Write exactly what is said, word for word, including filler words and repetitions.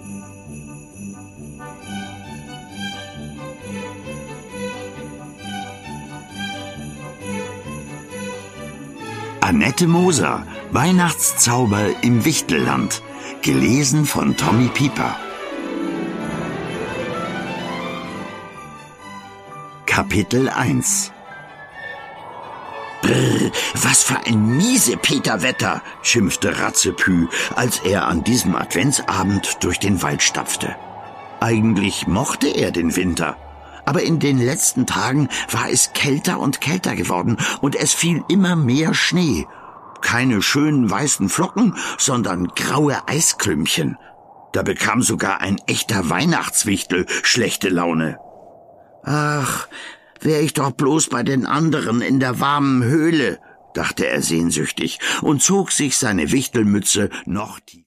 Annette Moser, Weihnachtszauber im Wichtelland, gelesen von Tommy Pieper. Kapitel eins. Brr, was für ein Miesepeterwetter, schimpfte Ratzepü, als er an diesem Adventsabend durch den Wald stapfte. Eigentlich mochte er den Winter, aber in den letzten Tagen war es kälter und kälter geworden und es fiel immer mehr Schnee. Keine schönen weißen Flocken, sondern graue Eisklümpchen. Da bekam sogar ein echter Weihnachtswichtel schlechte Laune. Ach, wär ich doch bloß bei den anderen in der warmen Höhle, dachte er sehnsüchtig und zog sich seine Wichtelmütze noch tiefer.